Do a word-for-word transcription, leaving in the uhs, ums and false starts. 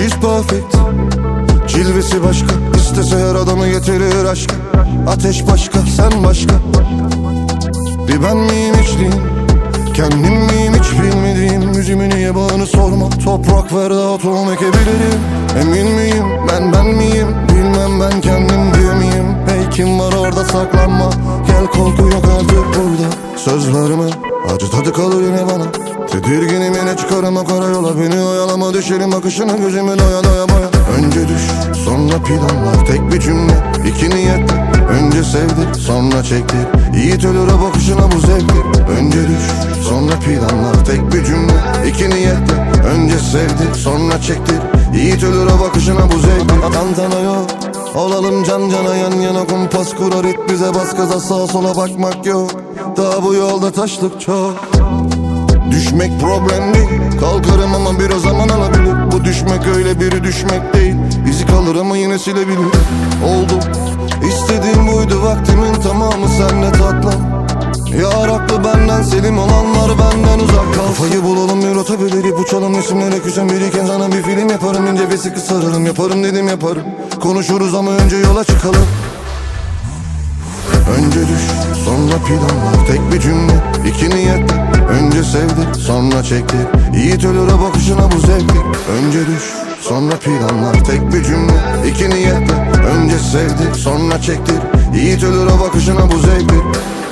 She's perfect, cilvesi başka. İstese her adamı getirir aşka. Ateş başka, sen başka. Bir ben miyim içtiğim, kendim miyim hiç bilmediğim. Yüzümü niye bağını sorma, toprak ver daha tohum ekebilirim. Emin miyim, ben ben miyim, bilmem ben kendim diye miyim. Hey kim var orada, saklanma, gel korku yok artık burada. Söz verme, acı tadı kalır yine bana. Tedirginim yine çıkarım o karayola. Beni oyalama, düşerim akışına, gözümün oya doya boya. Önce düş, sonra planlar, tek bir cümle, iki niyet. Önce sevdir, sonra çektir, yiğit ölüre bakışına bu zevktir. Önce düş, sonra planlar, tek bir cümle, iki niyet. Önce sevdir, sonra çektir, yiğit ölüre bakışına bu zevktir. Tantana yok, olalım can cana, yan yana kumpas kurar it bize bas gaza, sağa sola bakmak yok. Daha bu yolda taşlık çok. Düşmek problem değil, kalkarım ama biraz zaman alabilir. Bu düşmek öyle biri düşmek değil, izi kalır ama yine silebilir. Oldu, istediğim buydu, vaktimin tamamı senle tatlım. Yar haklı, benden selim olanlar benden uzak kalsın. Kafayı bulalım, bir rota belirip uçalım, resimlere küsen biriken sana bir film yaparım. İnce ve sıkı sararım, yaparım dedim yaparım. Konuşuruz ama önce yola çıkalım. Önce düş, sonra planlar, tek bir cümle, iki niyet. Önce sevdir, sonra çektir, yiğit ölüre bakışına bu zevktir. Önce düş, sonra planlar, tek bir cümle, iki niyet. Önce sevdir, sonra çektir, yiğit ölüre bakışına bu zevktir.